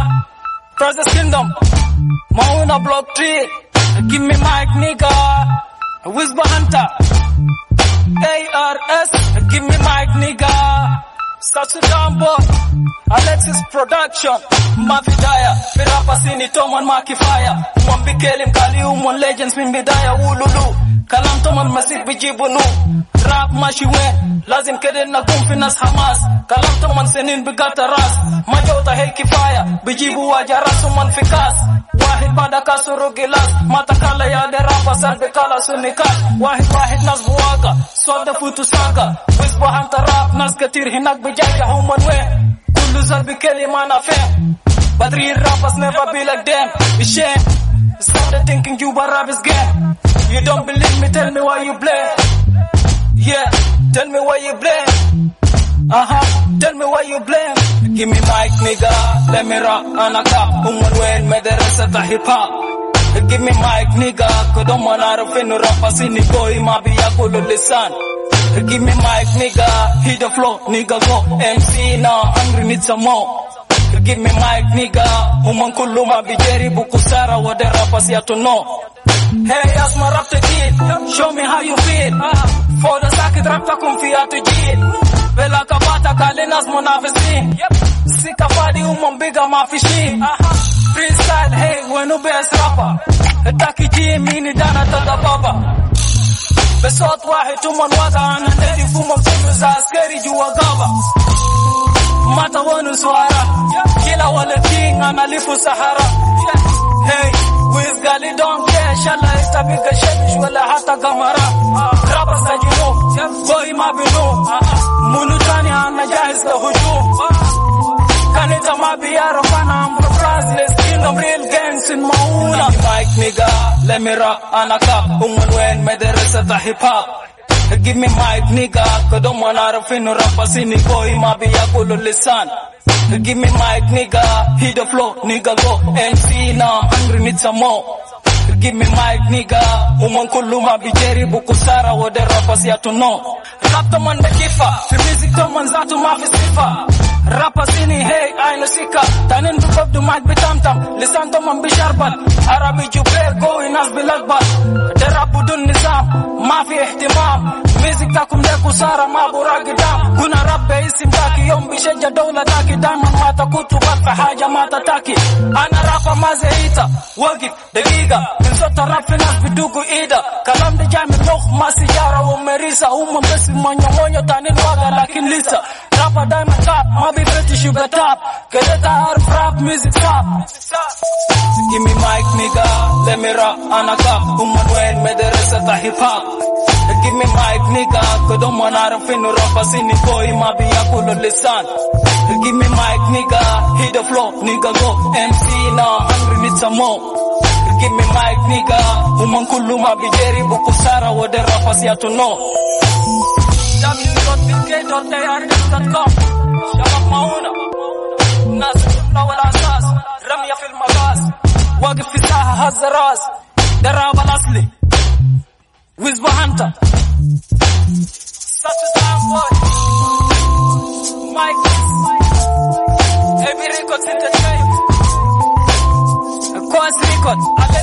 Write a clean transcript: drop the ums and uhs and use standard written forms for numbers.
Process Kingdom, Mauna Block 3, give me mic nigga, Whisper Hunter, ARS, give me mic nigga, Sasu Dambo, Alexis Production, Mafidaya, Pirapa Sini Toman Makifaya, Mwambikeli Mkali Umon Legends Mimbidaya Ululu, Kalam Toman Masik Bijibunu, Rap Mashiwe, Lazim Keden na Kumfinas Hamas, Kalam Toman Senin Bigata Ras, Majota Hey Kifaya, Bijibu Wajarasu Manfikas, Wahid Badaka Surugilas, Matakala ya Derapa Salbekala Sunikas, Wahid Nasbuaga, Solda Futu Saga, Whisper Hunter Rap, Naskatir Hinak Bijaya Humanwe, Kulu Salbikeli Manafe, but real rappers never be like them, it's shame. Started thinking you were rap is game. You don't believe me, tell me why you blame. Yeah, tell me why you blame. Tell me why you blame. Give me mic nigga, let me rap anaka. Umunwen mederesa ta hip hop. Give me mic nigga, kodoma narafinu rapa sini boy mabiya kulo lisan. Give me mic nigga, hit the flow nigga go. MC now hungry need some more. Give me mic nigga, kuluma bijeri bukusara wade rappers ya to know. Hey, as my rap to kid, show me how you feel. For the sakit rap ta kumfia to jid. Bela kabata kalinas monafisin. Sika fadi biga mafishi. Freestyle, hey, when you best rapper. Taki ji mini dana tada baba. Besot wahid tuman waga anandedi fuma kunuza askeri juwa gaba. Mata wanu swara, kila wale king analifu Sahara. Hey, with gali don't care, shala itabika shemish wala hata gamara. Rappers na jino, boy mabino, munutani anajahiz la hujum. Kanita mabiyaro kana ambro priceless, kingdom real gangs in Mauna. Mic nigga, let me rap anaka, umunwen mederesa ta hip hop. Give me mic nigga, kodoma narafinu rapa sini boy mabiya kulo lisan. Give me mic nigga, hit the flow nigga go. MC now hungry need some more. Give me mic nigga, kuluma bijeri bukusara wade rappers ya to know. Rap to man bekifa, fi music to man zatu mafi sifa. Rapper sini hey aino sika, tanin bukab du mic bitamtam. Lisan to man bisharbat, Arabi juber go inas bilakbat. Derap budun nizam, mafi ihtimam. Music takum leku sara mabura gidam. Kuna rap isim taki yom bisheja dawla taki. Dama mata kutu batfa haja mata taki. Ana rapa mazeita, wagif, dagiga. Min sota rap finas bidugu ida. Kalam de jami lokh masijara umerisa. Besi monyo tanin waga lakin lisa. Rapa diamond top, mabi fetish sugar top. Kedeta harf rap music top. Give me mic nigga, let me rap anaka. Umunwen mederesa ta hip hop. Give me mic nigga, kodoma narafinu rapa sini boy mabiya kulo lisan. Give me mic nigga, hit the flow nigga go. MC now hungry need some more. Give me mic nigga, kuluma bijeri bukusara wade rappers ya to know. www.bk.ar.com Shabab Mauna Nasir Nawal Asas Ramya fil Magas Waqif fi Saha Hazzaras Darab al-Asli Whisper Hunter Such a damn boy Mike Heavy Records Entertainment Quas Records